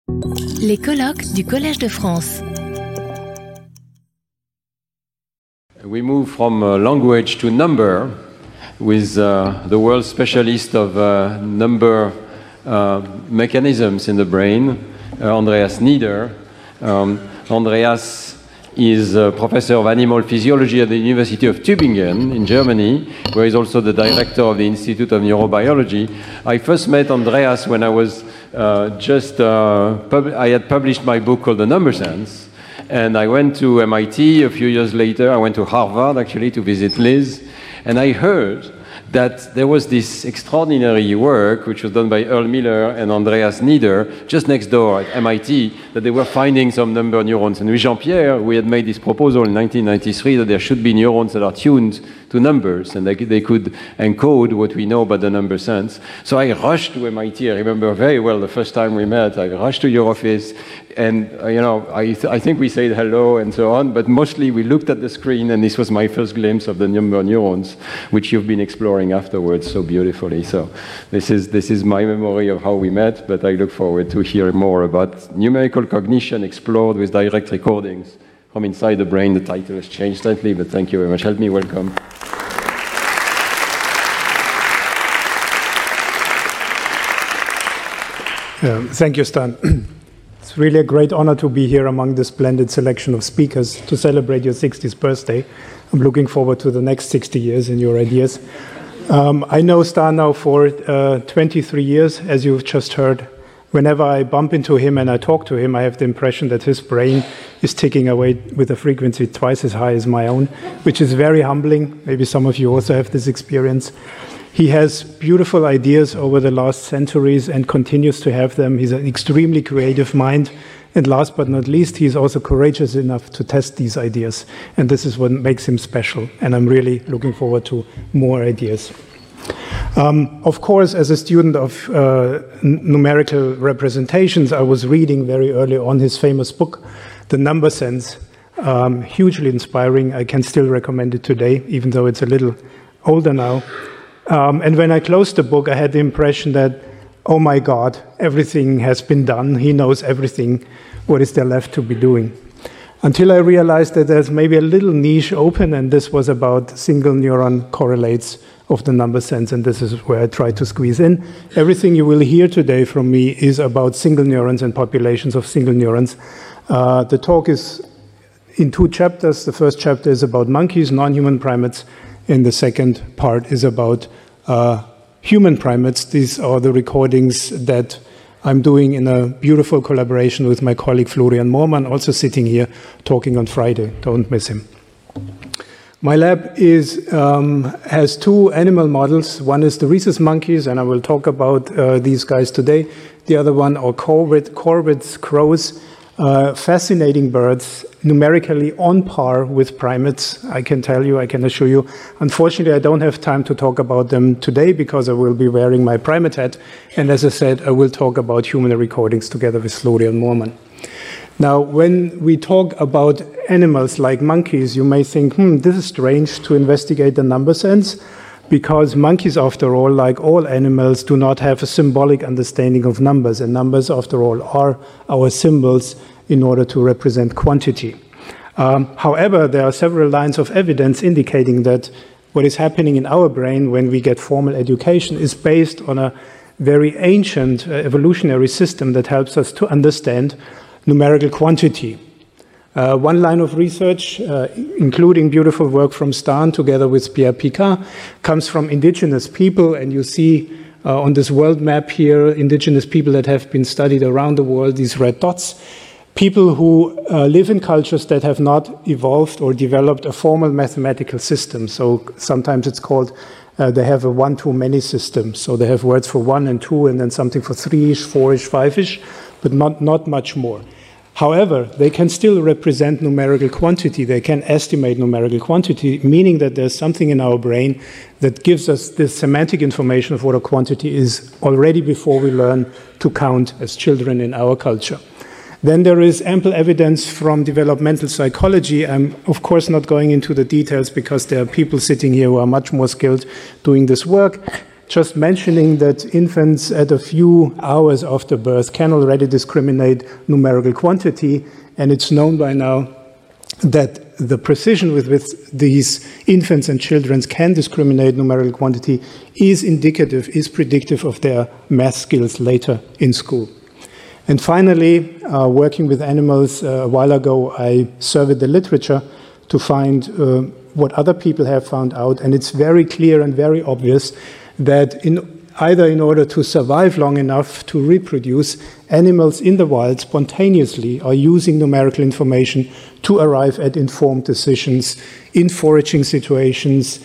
Les colloques du Collège de France. We move from language to number with the world specialist of number mechanisms in the brain, Andreas Nieder. Andreas is a professor of animal physiology at the University of Tübingen in Germany, where he's also the director of the Institute of Neurobiology. I first met Andreas when I was I had published my book called The Number Sense, and I went to MIT a few years later. I went to Harvard, actually, to visit Liz, and I heard that there was this extraordinary work which was done by Earl Miller and Andreas Nieder just next door at MIT, that they were finding some number neurons. And with Jean-Pierre, we had made this proposal in 1993 that there should be neurons that are tuned to numbers, and they could encode what we know about the number sense. So I rushed to MIT. I remember very well the first time we met. I rushed to your office, and I think we said hello and so on, but mostly we looked at the screen, and this was my first glimpse of the number neurons, which you've been exploring afterwards so beautifully. So this is my memory of how we met, but I look forward to hear more about numerical cognition explored with direct recordings from inside the brain. The title has changed slightly, but thank you very much. Help me welcome. Thank you, Stan. It's really a great honor to be here among this splendid selection of speakers to celebrate your 60th birthday. I'm looking forward to the next 60 years and your ideas. I know Stan now for 23 years, as you've just heard. Whenever I bump into him and I talk to him, I have the impression that his brain is ticking away with a frequency twice as high as my own, which is very humbling. Maybe some of you also have this experience. He has beautiful ideas over the last centuries and continues to have them. He's an extremely creative mind. And last but not least, he's also courageous enough to test these ideas. And this is what makes him special. And I'm really looking forward to more ideas. Of course, as a student of numerical representations, I was reading very early on his famous book, The Number Sense. Hugely inspiring. I can still recommend it today, even though it's a little older now. And when I closed the book, I had the impression that, oh my God, everything has been done. He knows everything. What is there left to be doing? Until I realized that there's maybe a little niche open, and this was about single neuron correlates of the number sense, and this is where I try to squeeze in. Everything you will hear today from me is about single neurons and populations of single neurons. The talk is in 2 chapters. The first chapter is about monkeys, non-human primates, and the second part is about human primates. These are the recordings that I'm doing in a beautiful collaboration with my colleague Florian Moormann, also sitting here talking on Friday. Don't miss him. My lab has 2 animal models. One is the rhesus monkeys, and I will talk about these guys today. The other one are corvids, crows. Fascinating birds, numerically on par with primates, I can tell you, I can assure you. Unfortunately, I don't have time to talk about them today because I will be wearing my primate hat. And as I said, I will talk about human recordings together with Florian Moormann. Now, when we talk about animals like monkeys, you may think, this is strange to investigate the number sense, because monkeys, after all, like all animals, do not have a symbolic understanding of numbers. And numbers, after all, are our symbols in order to represent quantity. However, there are several lines of evidence indicating that what is happening in our brain when we get formal education is based on a very ancient evolutionary system that helps us to understand numerical quantity. One line of research, including beautiful work from Stan together with Pierre Picard, comes from indigenous people, and you see on this world map here indigenous people that have been studied around the world, these red dots, people who live in cultures that have not evolved or developed a formal mathematical system. So sometimes it's called, they have a one-to-many system. So they have words for 1 and 2 and then something for 3-ish, 4-ish, 5-ish, but not much more. However, they can still represent numerical quantity. They can estimate numerical quantity, meaning that there's something in our brain that gives us this semantic information of what a quantity is already before we learn to count as children in our culture. Then there is ample evidence from developmental psychology. I'm, of course, not going into the details because there are people sitting here who are much more skilled doing this work. just mentioning that infants at a few hours after birth can already discriminate numerical quantity, and it's known by now that the precision with which these infants and children can discriminate numerical quantity is indicative, is predictive of their math skills later in school. And finally, working with animals, a while ago I surveyed the literature to find what other people have found out, and it's very clear and very obvious that either in order to survive long enough to reproduce, animals in the wild spontaneously are using numerical information to arrive at informed decisions in foraging situations,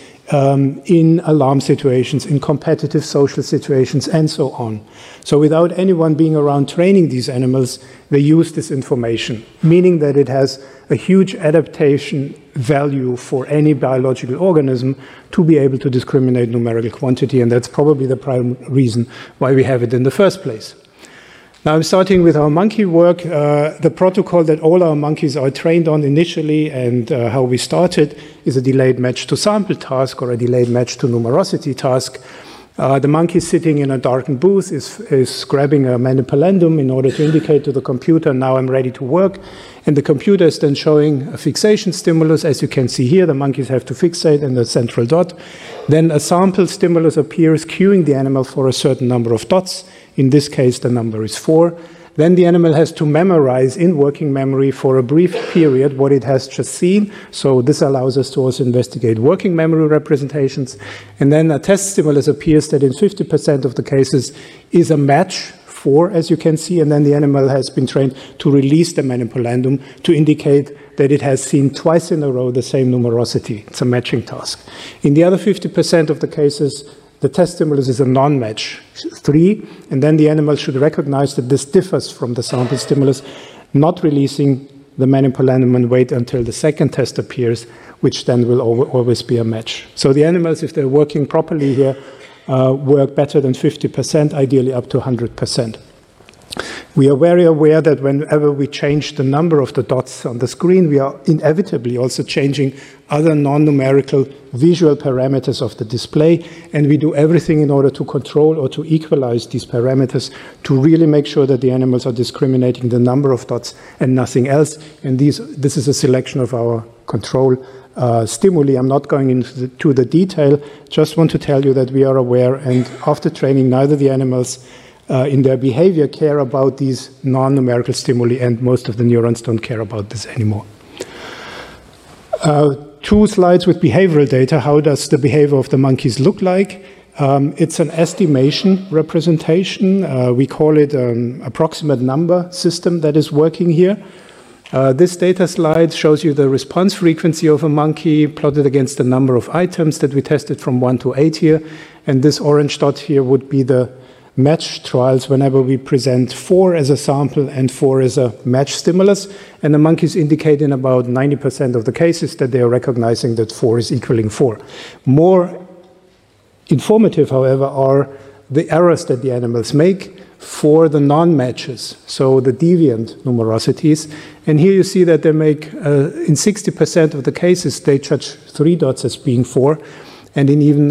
in alarm situations, in competitive social situations, and so on. So without anyone being around training these animals, they use this information, meaning that it has a huge adaptation value for any biological organism to be able to discriminate numerical quantity, and that's probably the prime reason why we have it in the first place. Now I'm starting with our monkey work. The protocol that all our monkeys are trained on initially and how we started is a delayed match to sample task or a delayed match to numerosity task. The monkey sitting in a darkened booth is grabbing a manipulendum in order to indicate to the computer, now I'm ready to work. And the computer is then showing a fixation stimulus. As you can see here, the monkeys have to fixate in the central dot. Then a sample stimulus appears, cueing the animal for a certain number of dots. In this case, the number is 4. Then the animal has to memorize in working memory for a brief period what it has just seen. So this allows us to also investigate working memory representations. And then a test stimulus appears that in 50% of the cases is a match, 4, as you can see, and then the animal has been trained to release the manipulendum to indicate that it has seen twice in a row the same numerosity. It's a matching task. In the other 50% of the cases, the test stimulus is a non-match, 3, and then the animal should recognize that this differs from the sample stimulus, not releasing the manipulendum and wait until the second test appears, which then will always be a match. So the animals, if they're working properly here, work better than 50%, ideally up to 100%. We are very aware that whenever we change the number of the dots on the screen, we are inevitably also changing other non-numerical visual parameters of the display, and we do everything in order to control or to equalize these parameters to really make sure that the animals are discriminating the number of dots and nothing else. And this is a selection of our control stimuli. I'm not going into the detail, just want to tell you that we are aware, and after training, neither the animals in their behavior care about these non-numerical stimuli, and most of the neurons don't care about this anymore. 2 slides with behavioral data. How does the behavior of the monkeys look like? It's an estimation representation. We call it an approximate number system that is working here. This data slide shows you the response frequency of a monkey plotted against the number of items that we tested from 1 to 8 here. And this orange dot here would be the match trials whenever we present 4 as a sample and 4 as a match stimulus. And the monkeys indicate in about 90% of the cases that they are recognizing that 4 is equaling 4. More informative, however, are the errors that the animals make for the non-matches, so the deviant numerosities. And here you see that they make, in 60% of the cases, they judge 3 dots as being 4. And in even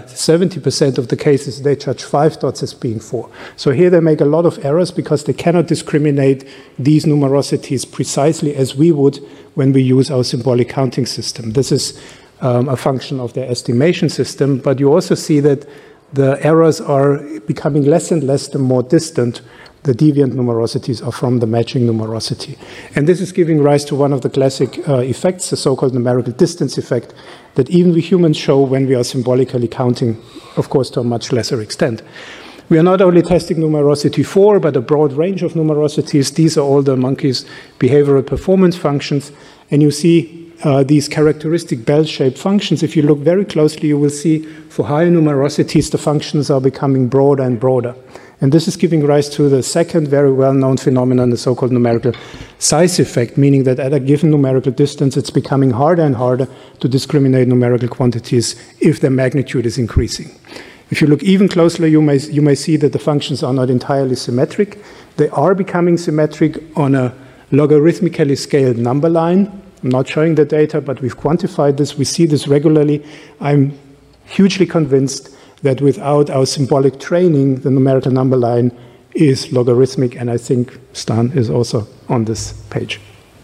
70% of the cases, they judge 5 dots as being 4. So here they make a lot of errors because they cannot discriminate these numerosities precisely as we would when we use our symbolic counting system. This is a function of their estimation system, but you also see that the errors are becoming less and less the more distant the deviant numerosities are from the matching numerosity. And this is giving rise to one of the classic effects, the so-called numerical distance effect, that even we humans show when we are symbolically counting, of course, to a much lesser extent. We are not only testing numerosity 4, but a broad range of numerosities. These are all the monkeys' behavioral performance functions. And you see these characteristic bell-shaped functions. If you look very closely, you will see for higher numerosities, the functions are becoming broader and broader. And this is giving rise to the second very well-known phenomenon, the so-called numerical size effect, meaning that at a given numerical distance, it's becoming harder and harder to discriminate numerical quantities if their magnitude is increasing. If you look even closely, you may see that the functions are not entirely symmetric. They are becoming symmetric on a logarithmically scaled number line. I'm not showing the data, but we've quantified this. We see this regularly. I'm hugely convinced that without our symbolic training, the numerical number line is logarithmic, and I think Stan is also on this page.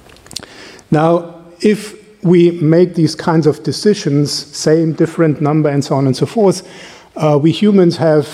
Now, if we make these kinds of decisions, same, different number, and so on and so forth, we humans have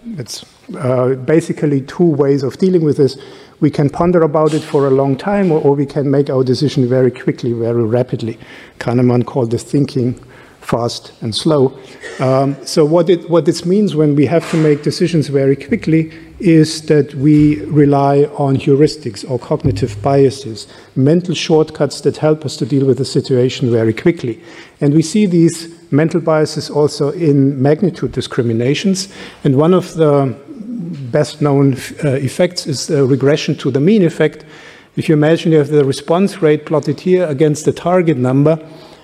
basically two ways of dealing with this. We can ponder about it for a long time, or we can make our decision very quickly, very rapidly. Kahneman called this thinking fast and slow. So what this means when we have to make decisions very quickly is that we rely on heuristics or cognitive biases, mental shortcuts that help us to deal with the situation very quickly. And we see these mental biases also in magnitude discriminations. And one of the best known effects is the regression to the mean effect. If you imagine you have the response rate plotted here against the target number,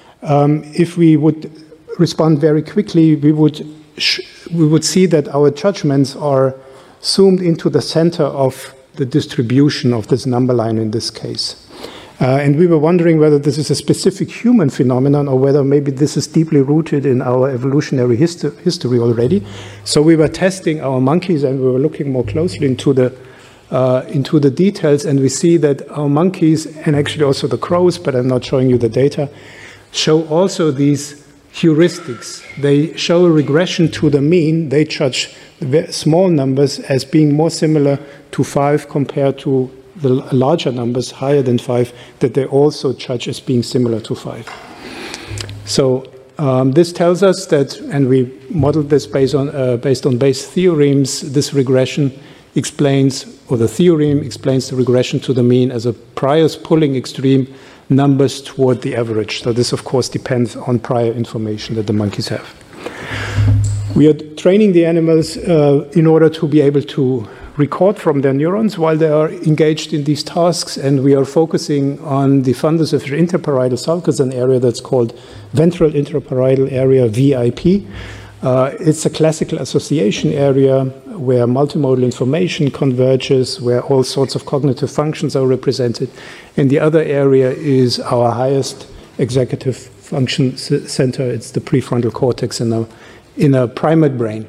if we would respond very quickly, we would see that our judgments are zoomed into the center of the distribution of this number line in this case. And we were wondering whether this is a specific human phenomenon or whether maybe this is deeply rooted in our evolutionary history already. So we were testing our monkeys and we were looking more closely into the details, and we see that our monkeys, and actually also the crows, but I'm not showing you the data, show also these heuristics. They show a regression to the mean. They judge the small numbers as being more similar to 5 compared to the larger numbers, higher than 5, that they also judge as being similar to 5. So this tells us that, and we modeled this based on Bayes' theorems, this regression explains, or the theorem explains the regression to the mean as a prior pulling extreme numbers toward the average. So this, of course, depends on prior information that the monkeys have. We are training the animals in order to be able to record from their neurons while they are engaged in these tasks, and we are focusing on the fundus of the interparietal sulcus, an area that's called ventral interparietal area, VIP. It's a classical association area where multimodal information converges, where all sorts of cognitive functions are represented. And the other area is our highest executive function center. It's the prefrontal cortex in a primate brain.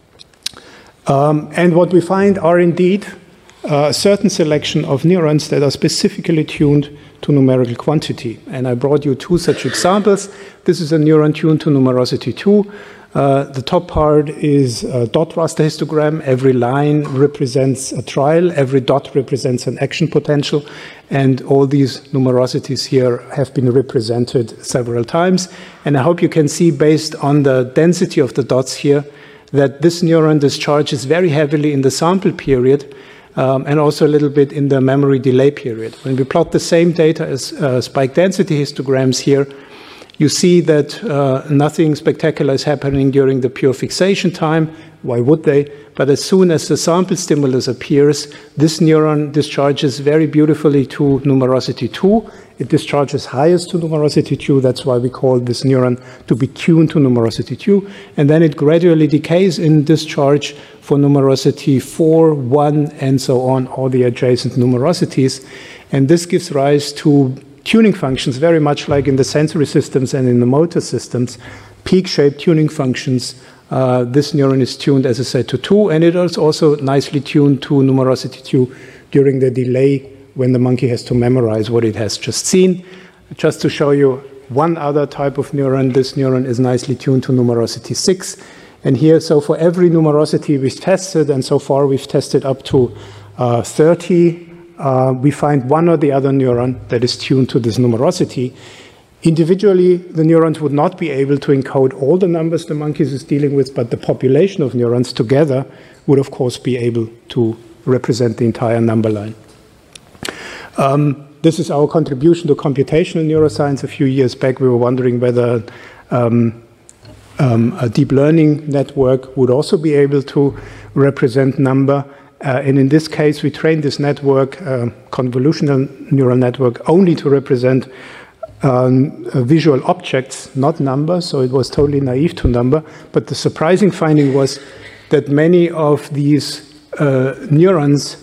And what we find are indeed a certain selection of neurons that are specifically tuned to numerical quantity. And I brought you two such examples. This is a neuron tuned to numerosity 2. The top part is a dot raster histogram. Every line represents a trial. Every dot represents an action potential. And all these numerosities here have been represented several times. And I hope you can see, based on the density of the dots here, that this neuron discharges very heavily in the sample period and also a little bit in the memory delay period. When we plot the same data as spike density histograms here, you see that nothing spectacular is happening during the pure fixation time. Why would they? But as soon as the sample stimulus appears, this neuron discharges very beautifully to numerosity 2. It discharges highest to numerosity 2. That's why we call this neuron to be tuned to numerosity 2. And then it gradually decays in discharge for numerosity 4, 1, and so on, all the adjacent numerosities. And this gives rise to tuning functions, very much like in the sensory systems and in the motor systems, peak-shaped tuning functions. This neuron is tuned, as I said, to 2, and it is also nicely tuned to numerosity 2 during the delay when the monkey has to memorize what it has just seen. Just to show you one other type of neuron, this neuron is nicely tuned to numerosity 6. And here, so for every numerosity we've tested, and so far we've tested up to 30, we find one or the other neuron that is tuned to this numerosity. Individually, the neurons would not be able to encode all the numbers the monkeys is dealing with, but the population of neurons together would, of course, be able to represent the entire number line. This is our contribution to computational neuroscience. A few years back, we were wondering whether a deep learning network would also be able to represent number. And in this case, we trained this network, convolutional neural network, only to represent visual objects, not numbers, so it was totally naive to number. But the surprising finding was that many of these neurons,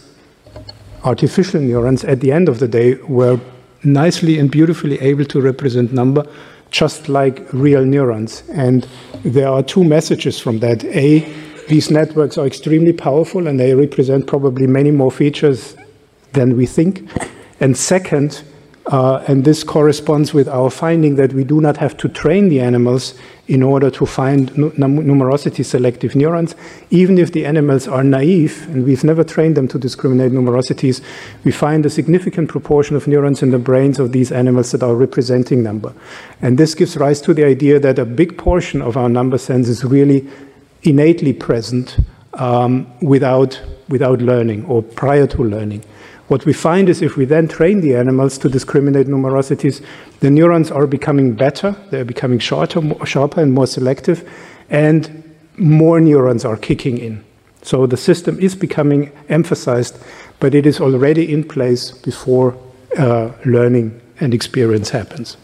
artificial neurons, at the end of the day, were nicely and beautifully able to represent number. just like real neurons. And there are two messages from that. A, these networks are extremely powerful and they represent probably many more features than we think. And second, and this corresponds with our finding that we do not have to train the animals in order to find numerosity selective neurons. Even if the animals are naive, and we've never trained them to discriminate numerosities, we find a significant proportion of neurons in the brains of these animals that are representing number. And this gives rise to the idea that a big portion of our number sense is really innately present without learning or prior to learning. What we find is if we then train the animals to discriminate numerosities, the neurons are becoming better, they're becoming sharper and more selective, and more neurons are kicking in. So the system is becoming emphasized, but it is already in place before learning and experience happens.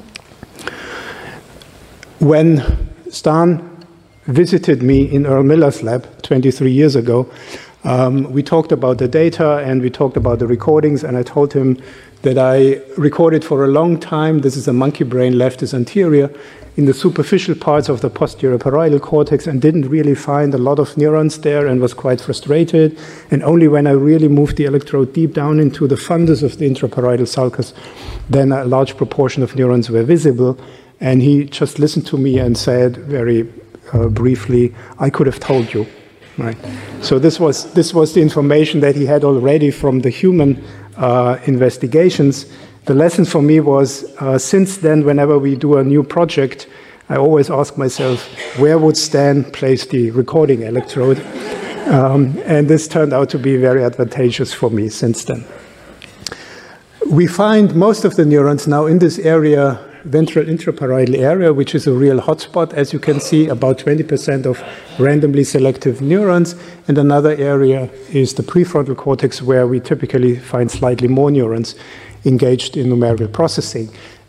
When Stan visited me in Earl Miller's lab 23 years ago, we talked about the data and we talked about the recordings, and I told him that I recorded for a long time. This is a monkey brain, left is anterior, in the superficial parts of the posterior parietal cortex, and didn't really find a lot of neurons there and was quite frustrated. And only when I really moved the electrode deep down into the fundus of the intraparietal sulcus, then a large proportion of neurons were visible. And he just listened to me and said very briefly, "I could have told you." Right. So this was the information that he had already from the human investigations. The lesson for me was, since then, whenever we do a new project, I always ask myself, where would Stan place the recording electrode? And this turned out to be very advantageous for me since then. We find most of the neurons now in this area, ventral intraparietal area, which is a real hotspot. As you can see, about 20% of randomly selective neurons, and another area is the prefrontal cortex, where we typically find slightly more neurons engaged in numerical processing.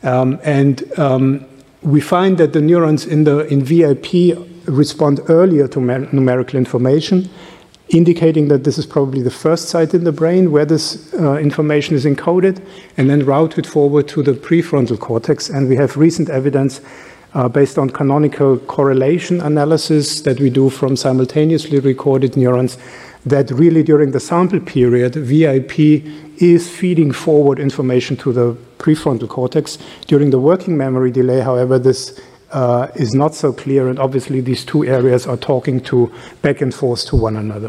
We find that the neurons in VIP respond earlier to numerical information, indicating that this is probably the first site in the brain where this information is encoded and then routed forward to the prefrontal cortex. And we have recent evidence based on canonical correlation analysis that we do from simultaneously recorded neurons that really during the sample period, VIP is feeding forward information to the prefrontal cortex. During the working memory delay, however, this is not so clear, and obviously these two areas are talking to back and forth to one another.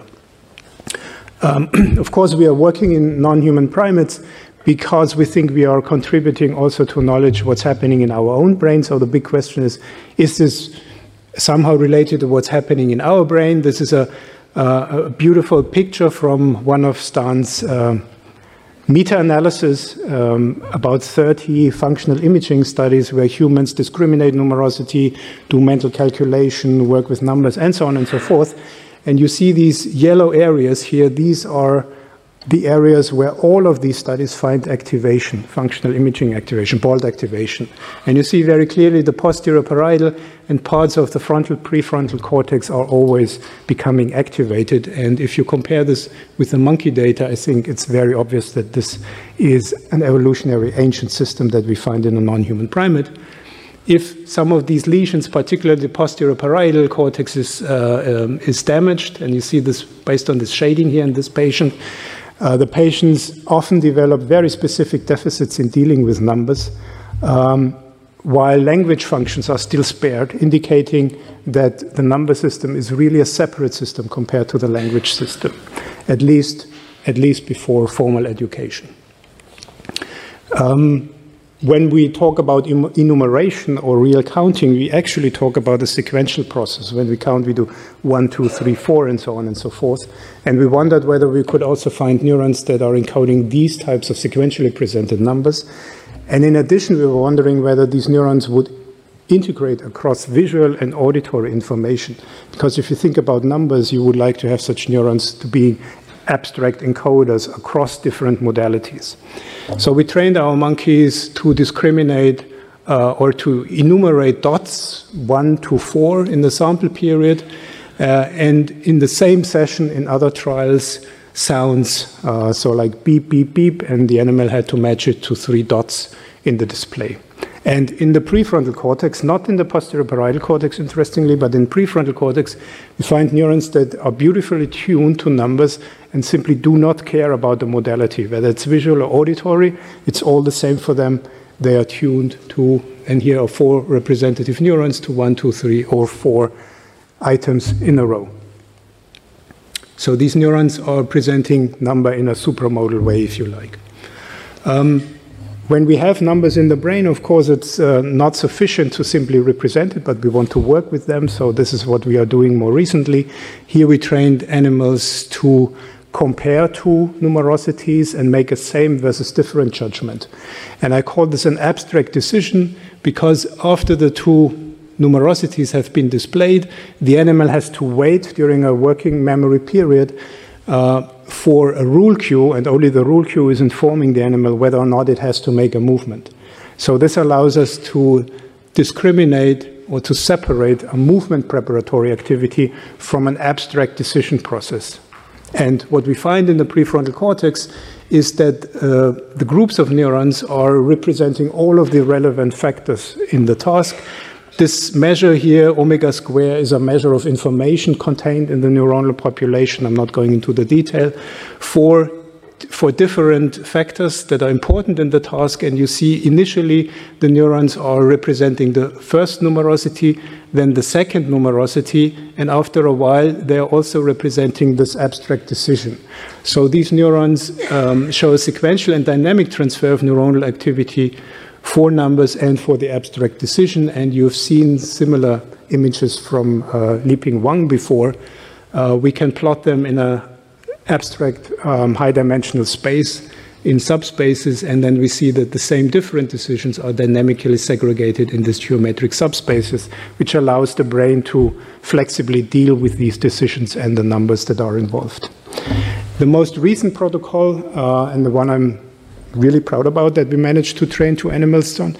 Of course, we are working in non-human primates because we think we are contributing also to knowledge what's happening in our own brain. So the big question is this somehow related to what's happening in our brain? This is a beautiful picture from one of Stan's meta-analysis, about 30 functional imaging studies where humans discriminate numerosity, do mental calculation, work with numbers, and so on and so forth. And you see these yellow areas here. These are the areas where all of these studies find activation, functional imaging activation, BALT activation. And you see very clearly the posterior parietal and parts of the frontal prefrontal cortex are always becoming activated. And if you compare this with the monkey data, I think it's very obvious that this is an evolutionary ancient system that we find in a non-human primate. If some of these lesions, particularly the posterior parietal cortex, is damaged, and you see this based on this shading here in this patient, the patients often develop very specific deficits in dealing with numbers, while language functions are still spared, indicating that the number system is really a separate system compared to the language system, at least before formal education. When we talk about enumeration or real counting, we actually talk about a sequential process. When we count, we do 1, 2, 3, 4, and so on and so forth. And we wondered whether we could also find neurons that are encoding these types of sequentially presented numbers. And in addition, we were wondering whether these neurons would integrate across visual and auditory information. Because if you think about numbers, you would like to have such neurons to be abstract encoders across different modalities. So we trained our monkeys to discriminate or to enumerate dots 1 to 4 in the sample period, and in the same session in other trials, sounds, so like beep, beep, beep, and the animal had to match it to 3 dots in the display. And in the prefrontal cortex, not in the posterior parietal cortex, interestingly, but in prefrontal cortex, we find neurons that are beautifully tuned to numbers and simply do not care about the modality, whether it's visual or auditory, it's all the same for them. They are tuned to, and here are 4 representative neurons, to 1, 2, 3, or 4 items in a row. So these neurons are presenting number in a supramodal way, if you like. When we have numbers in the brain, of course, it's not sufficient to simply represent it, but we want to work with them. So this is what we are doing more recently. Here we trained animals to compare 2 numerosities and make a same versus different judgment. And I call this an abstract decision because after the 2 numerosities have been displayed, the animal has to wait during a working memory period for a rule cue, and only the rule cue is informing the animal whether or not it has to make a movement. So this allows us to discriminate or to separate a movement preparatory activity from an abstract decision process. And what we find in the prefrontal cortex is that the groups of neurons are representing all of the relevant factors in the task. This measure here, omega square, is a measure of information contained in the neuronal population. I'm not going into the detail. For different factors that are important in the task, and you see initially the neurons are representing the first numerosity, then the second numerosity, and after a while they're also representing this abstract decision. So these neurons show a sequential and dynamic transfer of neuronal activity for numbers and for the abstract decision, and you've seen similar images from Liping Wang before. We can plot them in an abstract high-dimensional space in subspaces, and then we see that the same different decisions are dynamically segregated in these geometric subspaces, which allows the brain to flexibly deal with these decisions and the numbers that are involved. The most recent protocol, and the one I'm really proud about that we managed to train 2 animals on.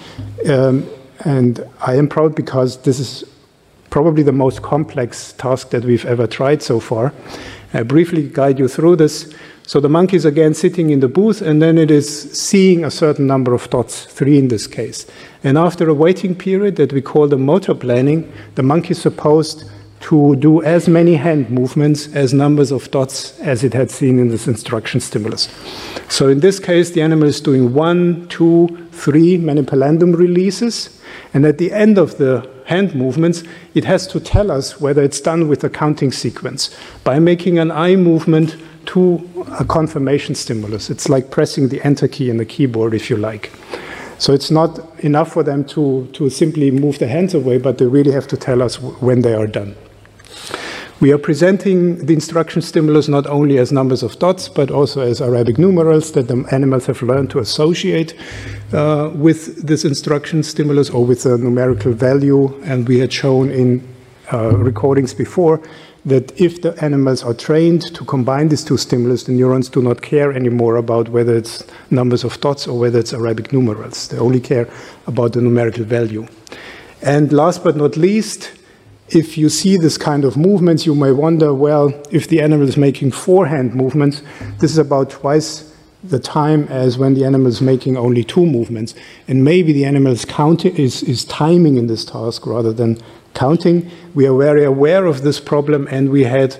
And I am proud because this is probably the most complex task that we've ever tried so far. I briefly guide you through this. So the monkey is again sitting in the booth, and then it is seeing a certain number of dots, 3 in this case. And after a waiting period that we call the motor planning, the monkey is supposed to do as many hand movements as numbers of dots as it had seen in this instruction stimulus. So in this case, the animal is doing 1, 2, 3 manipulandum releases, and at the end of the hand movements, it has to tell us whether it's done with a counting sequence by making an eye movement to a confirmation stimulus. It's like pressing the enter key in the keyboard, if you like. So it's not enough for them to simply move the hands away, but they really have to tell us when they are done. We are presenting the instruction stimulus not only as numbers of dots, but also as Arabic numerals that the animals have learned to associate with this instruction stimulus or with a numerical value. And we had shown in recordings before that if the animals are trained to combine these 2 stimulus, the neurons do not care anymore about whether it's numbers of dots or whether it's Arabic numerals. They only care about the numerical value. And last but not least, if you see this kind of movements, you may wonder, well, if the animal is making 4 hand movements, this is about twice the time as when the animal is making only 2 movements. And maybe the animal is timing in this task rather than counting. We are very aware of this problem, and we had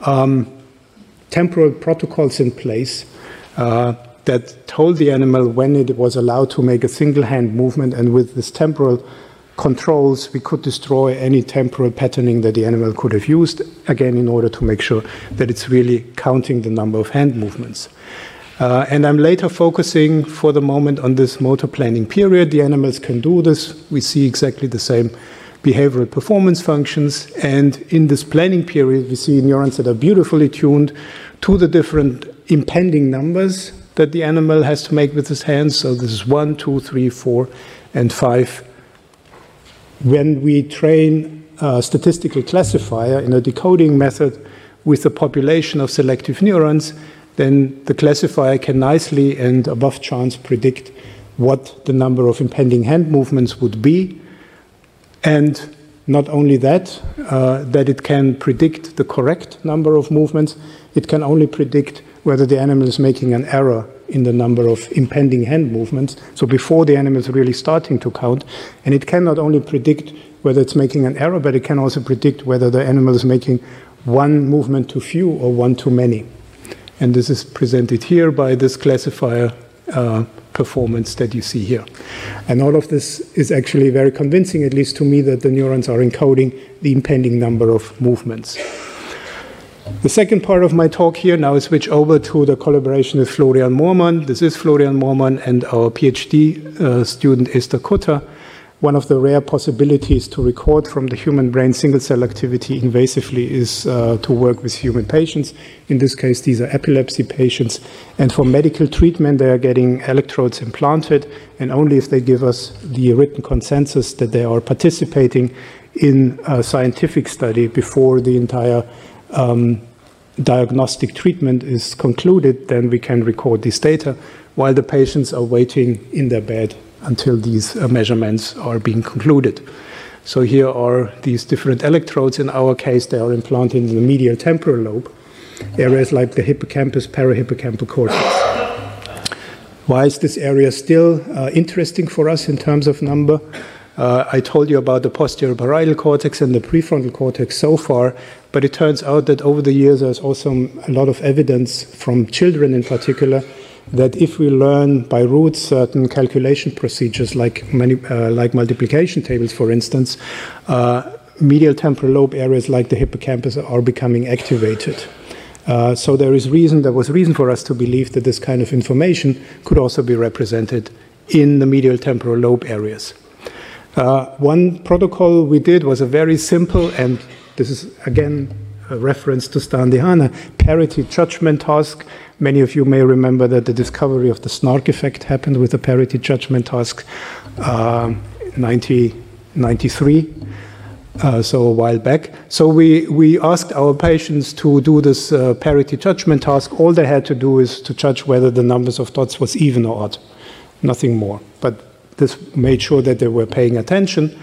temporal protocols in place that told the animal when it was allowed to make a single hand movement, and with this temporal controls, we could destroy any temporal patterning that the animal could have used, again, in order to make sure that it's really counting the number of hand movements. And I'm later focusing for the moment on this motor planning period. The animals can do this. We see exactly the same behavioral performance functions. And in this planning period, we see neurons that are beautifully tuned to the different impending numbers that the animal has to make with his hands. So this is 1, 2, 3, 4, and 5. When we train a statistical classifier in a decoding method with a population of selective neurons, then the classifier can nicely and above chance predict what the number of impending hand movements would be. And not only that, that it can predict the correct number of movements, it can only predict whether the animal is making an error in the number of impending hand movements, so before the animal is really starting to count. And it can not only predict whether it's making an error, but it can also predict whether the animal is making one movement too few or one too many. And this is presented here by this classifier performance that you see here. And all of this is actually very convincing, at least to me, that the neurons are encoding the impending number of movements. The second part of my talk here, now I switch over to the collaboration with Florian Moormann. This is Florian Moormann and our PhD student Esther Kutter. One of the rare possibilities to record from the human brain single-cell activity invasively is to work with human patients. In this case, these are epilepsy patients. And for medical treatment, they are getting electrodes implanted, and only if they give us the written consensus that they are participating in a scientific study before the entire diagnostic treatment is concluded, then we can record this data while the patients are waiting in their bed until these measurements are being concluded. So here are these different electrodes. In our case, they are implanted in the medial temporal lobe, areas like the hippocampus, parahippocampal cortex. Why is this area still interesting for us in terms of number? I told you about the posterior parietal cortex and the prefrontal cortex so far, but it turns out that over the years there's also a lot of evidence from children in particular that if we learn by rote certain calculation procedures like multiplication tables, for instance, medial temporal lobe areas like the hippocampus are becoming activated. So there was reason for us to believe that this kind of information could also be represented in the medial temporal lobe areas. One protocol we did was a very simple, and this is again a reference to Stan Dhyan, parity judgment task. Many of you may remember that the discovery of the snark effect happened with the parity judgment task 1993, so a while back. So we asked our patients to do this parity judgment task. All they had to do is to judge whether the numbers of dots was even or odd, nothing more. But this made sure that they were paying attention.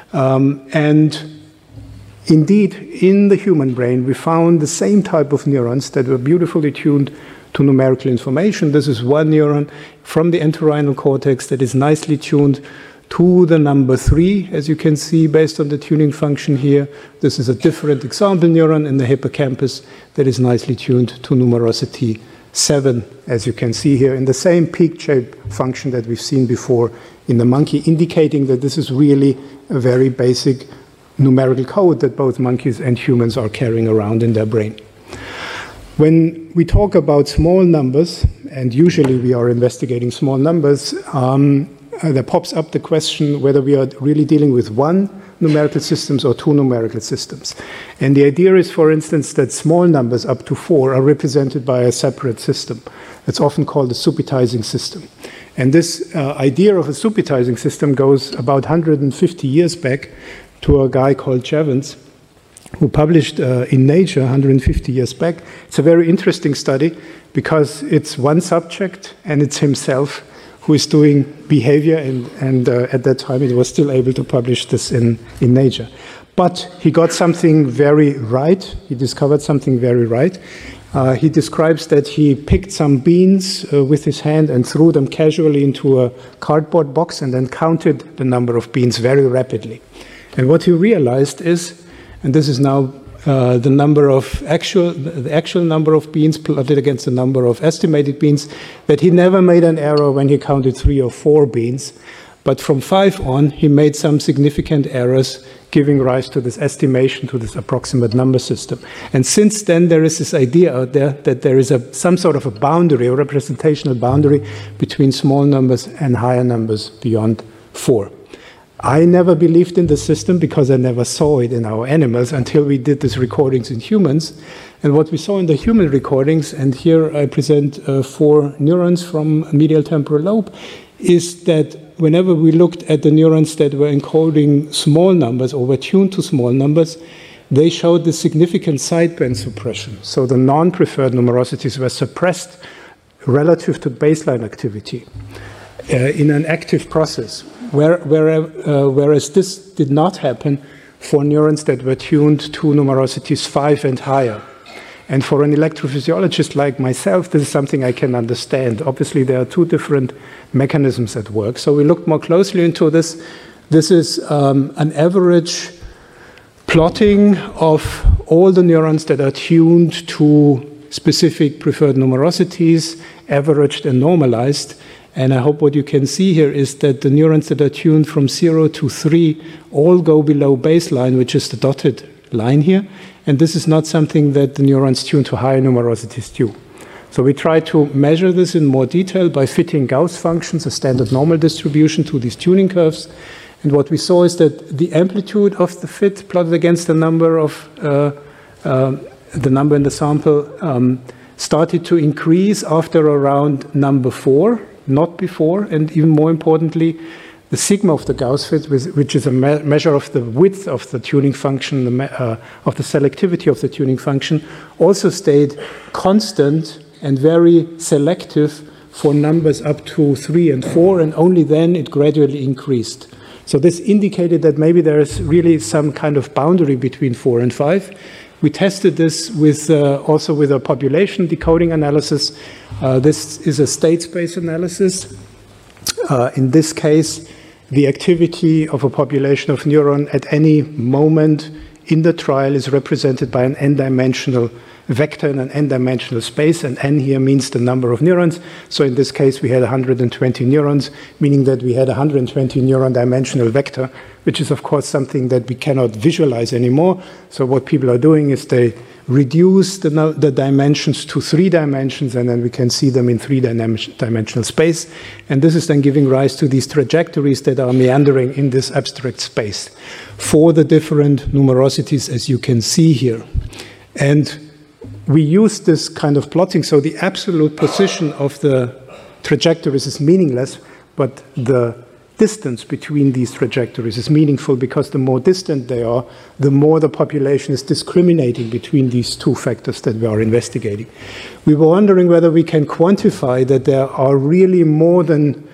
And indeed, in the human brain, we found the same type of neurons that were beautifully tuned to numerical information. This is one neuron from the entorhinal cortex that is nicely tuned to the number 3, as you can see, based on the tuning function here. This is a different example neuron in the hippocampus that is nicely tuned to numerosity 7, as you can see here, in the same peak shape function that we've seen before in the monkey, indicating that this is really a very basic numerical code that both monkeys and humans are carrying around in their brain. When we talk about small numbers, and usually we are investigating small numbers, there pops up the question whether we are really dealing with one numerical systems or two numerical systems. And the idea is, for instance, that small numbers up to 4 are represented by a separate system. It's often called a subitizing system. And this idea of a subitizing system goes about 150 years back to a guy called Jevons, who published in Nature 150 years back. It's a very interesting study because it's one subject and it's himself who is doing behavior, and at that time he was still able to publish this in Nature. But he got something very right. He discovered something very right. He describes that he picked some beans with his hand and threw them casually into a cardboard box and then counted the number of beans very rapidly. And what he realized is, and this is now the actual number of beans plotted against the number of estimated beans, that he never made an error when he counted 3 or 4 beans. But from 5 on, he made some significant errors, giving rise to this estimation, to this approximate number system. And since then, there is this idea out there that there is some sort of a boundary, a representational boundary between small numbers and higher numbers beyond 4. I never believed in the system because I never saw it in our animals until we did these recordings in humans. And what we saw in the human recordings, and here I present 4 neurons from medial temporal lobe, is that whenever we looked at the neurons that were encoding small numbers or were tuned to small numbers, they showed the significant sideband suppression. So the non-preferred numerosities were suppressed relative to baseline activity in an active process. Whereas this did not happen for neurons that were tuned to numerosities 5 and higher. And for an electrophysiologist like myself, this is something I can understand. Obviously, there are two different mechanisms at work. So we looked more closely into this. This is an average plotting of all the neurons that are tuned to specific preferred numerosities, averaged and normalized. And I hope what you can see here is that the neurons that are tuned from 0 to 3 all go below baseline, which is the dotted line here. And this is not something that the neurons tuned to higher numerosities do. So we try to measure this in more detail by fitting Gauss functions, a standard normal distribution, to these tuning curves. And what we saw is that the amplitude of the fit plotted against the number of the number in the sample started to increase after around number 4, not before. And even more importantly, the sigma of the Gauss fit, which is a measure of the width of the tuning function, of the selectivity of the tuning function, also stayed constant and very selective for numbers up to 3 and 4, and only then it gradually increased. So this indicated that maybe there is really some kind of boundary between 4 and 5. We tested this with also with a population decoding analysis. This is a state space analysis. In this case, the activity of a population of neuron at any moment in the trial is represented by an n-dimensional vector in an n-dimensional space, and n here means the number of neurons. So in this case, we had 120 neurons, meaning that we had a 120 neuron dimensional vector, which is, of course, something that we cannot visualize anymore. So what people are doing is they reduce the dimensions to 3 dimensions, and then we can see them in 3-dimensional space. And this is then giving rise to these trajectories that are meandering in this abstract space for the different numerosities, as you can see here. And we use this kind of plotting, so the absolute position of the trajectories is meaningless, but the distance between these trajectories is meaningful, because the more distant they are, the more the population is discriminating between these two factors that we are investigating. We were wondering whether we can quantify that there are really more than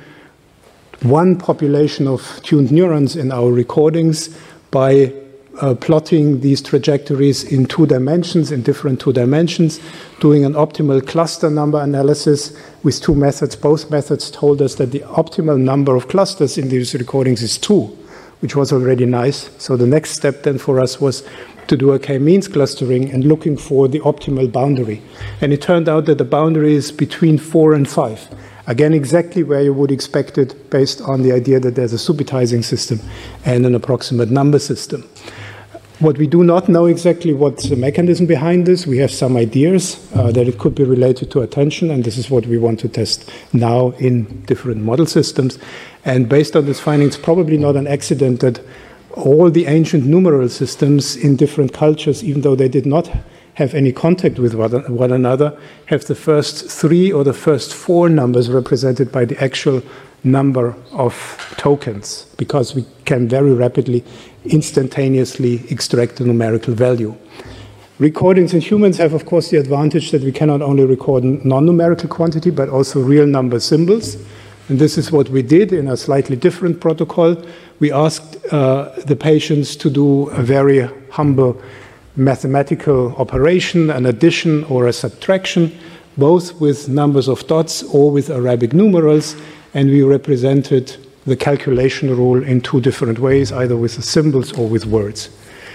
one population of tuned neurons in our recordings by plotting these trajectories in 2 dimensions, in different 2 dimensions, doing an optimal cluster number analysis with 2 methods. Both methods told us that the optimal number of clusters in these recordings is 2, which was already nice. So the next step then for us was to do a k-means clustering and looking for the optimal boundary. And it turned out that the boundary is between 4 and 5. Again, exactly where you would expect it based on the idea that there's a subitizing system and an approximate number system. What we do not know exactly what's the mechanism behind this. We have some ideas that it could be related to attention, and this is what we want to test now in different model systems. And based on this finding, it's probably not an accident that all the ancient numeral systems in different cultures, even though they did not have any contact with one another, have the first 3 or the first 4 numbers represented by the actual number of tokens, because we can very rapidly, instantaneously extract the numerical value. Recordings in humans have, of course, the advantage that we cannot only record non-numerical quantity, but also real number symbols. And this is what we did in a slightly different protocol. We asked the patients to do a very humble mathematical operation, an addition or a subtraction, both with numbers of dots or with Arabic numerals, and we represented the calculation rule in 2 different ways, either with the symbols or with words.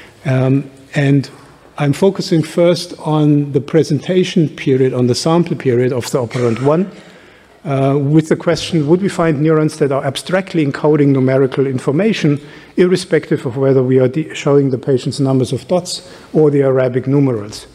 And I'm focusing first on the presentation period, on the sample period of the operand 1, with the question, would we find neurons that are abstractly encoding numerical information, irrespective of whether we are showing the patient's numbers of dots or the Arabic numerals?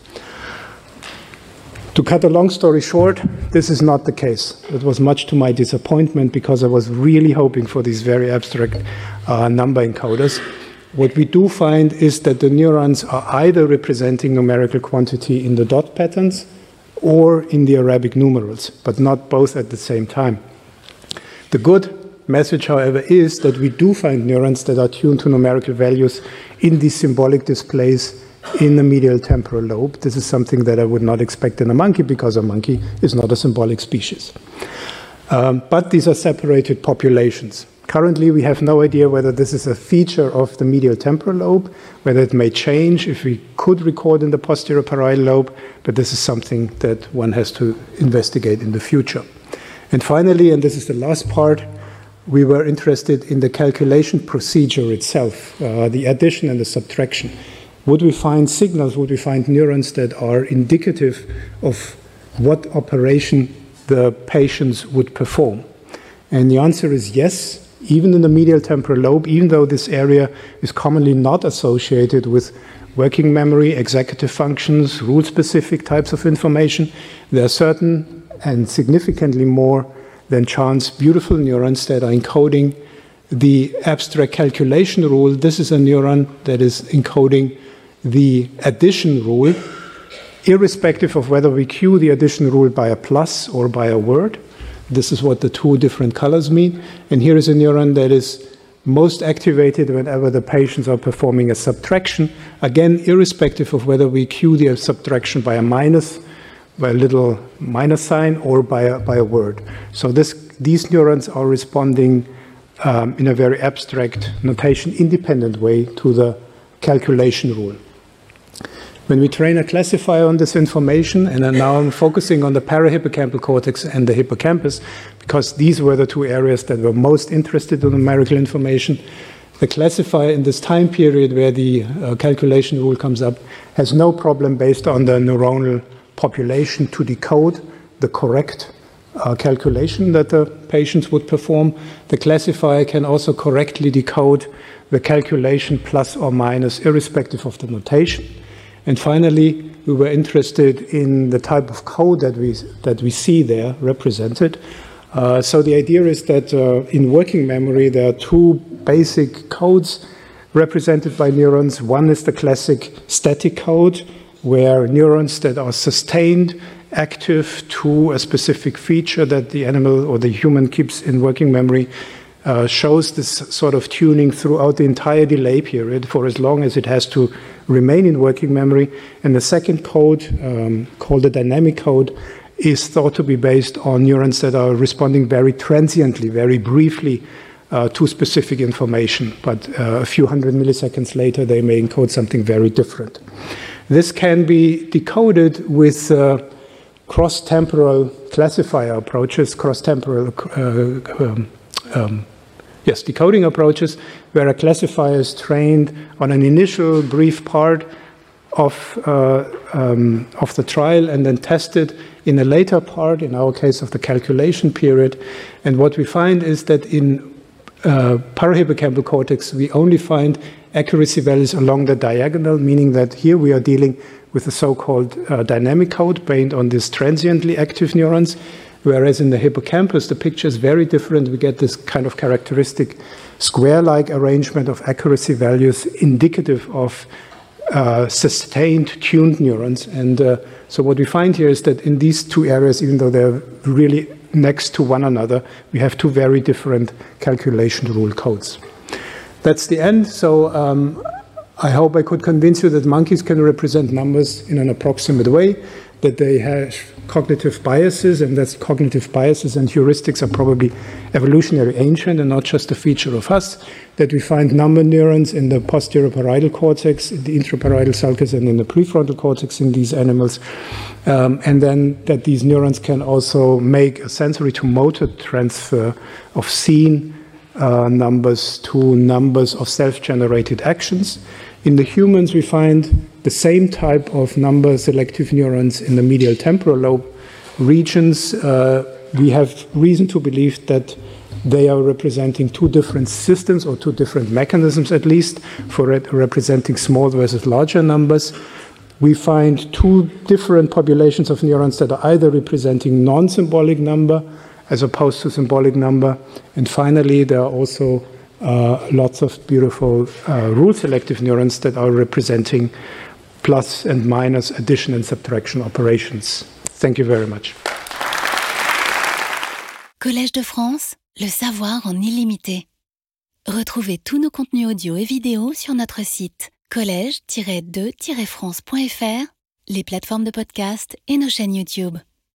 To cut a long story short, this is not the case. It was much to my disappointment, because I was really hoping for these very abstract number encoders. What we do find is that the neurons are either representing numerical quantity in the dot patterns or in the Arabic numerals, but not both at the same time. The good message, however, is that we do find neurons that are tuned to numerical values in these symbolic displays in the medial temporal lobe. This is something that I would not expect in a monkey, because a monkey is not a symbolic species. But these are separated populations. Currently, we have no idea whether this is a feature of the medial temporal lobe, whether it may change if we could record in the posterior parietal lobe, but this is something that one has to investigate in the future. And finally, and this is the last part, we were interested in the calculation procedure itself, the addition and the subtraction. Would we find signals, would we find neurons that are indicative of what operation the patients would perform? And the answer is yes, even in the medial temporal lobe, even though this area is commonly not associated with working memory, executive functions, rule-specific types of information, there are certain and significantly more than chance beautiful neurons that are encoding the abstract calculation rule. This is a neuron that is encoding the addition rule, irrespective of whether we cue the addition rule by a plus or by a word. This is what the two different colors mean. And here is a neuron that is most activated whenever the patients are performing a subtraction, again, irrespective of whether we cue the subtraction by a minus, by a little minus sign, or by a word. So these neurons are responding in a very abstract, notation-independent way to the calculation rule. When we train a classifier on this information, and now I'm focusing on the parahippocampal cortex and the hippocampus, because these were the two areas that were most interested in numerical information, the classifier in this time period where the calculation rule comes up has no problem based on the neuronal population to decode the correct calculation that the patients would perform. The classifier can also correctly decode the calculation plus or minus, irrespective of the notation. And finally, we were interested in the type of code that we see there represented. So the idea is that in working memory, there are two basic codes represented by neurons. One is the classic static code, where neurons that are sustained, active to a specific feature that the animal or the human keeps in working memory, shows this sort of tuning throughout the entire delay period for as long as it has to remain in working memory. And the second code, called the dynamic code, is thought to be based on neurons that are responding very transiently, very briefly to specific information. But a few hundred milliseconds later, they may encode something very different. This can be decoded with cross-temporal classifier approaches, decoding approaches, where a classifier is trained on an initial brief part of the trial and then tested in a later part, in our case of the calculation period. And what we find is that in parahippocampal cortex, we only find accuracy values along the diagonal, meaning that here we are dealing with the so-called dynamic code based on these transiently active neurons, whereas in the hippocampus, the picture is very different. We get this kind of characteristic square-like arrangement of accuracy values indicative of sustained tuned neurons. And so what we find here is that in these two areas, even though they're really next to one another, we have two very different calculation rule codes. That's the end. So I hope I could convince you that monkeys can represent numbers in an approximate way, that they have cognitive biases, and that cognitive biases and heuristics are probably evolutionary ancient and not just a feature of us, that we find number neurons in the posterior parietal cortex, in the intraparietal sulcus, and in the prefrontal cortex in these animals, and then that these neurons can also make a sensory to motor transfer of seen numbers to numbers of self-generated actions. In the humans, we find the same type of number selective neurons in the medial temporal lobe regions. We have reason to believe that they are representing two different systems, or two different mechanisms at least, for representing small versus larger numbers. We find two different populations of neurons that are either representing non-symbolic number as opposed to symbolic number. And finally, there are also lots of beautiful rule-selective neurons that are representing plus and minus, addition and subtraction operations. Thank you very much. Collège de France, le savoir en illimité. Retrouvez tous nos contenus audio et vidéo sur notre site collège-2-france.fr, les plateformes de podcast et nos chaînes YouTube.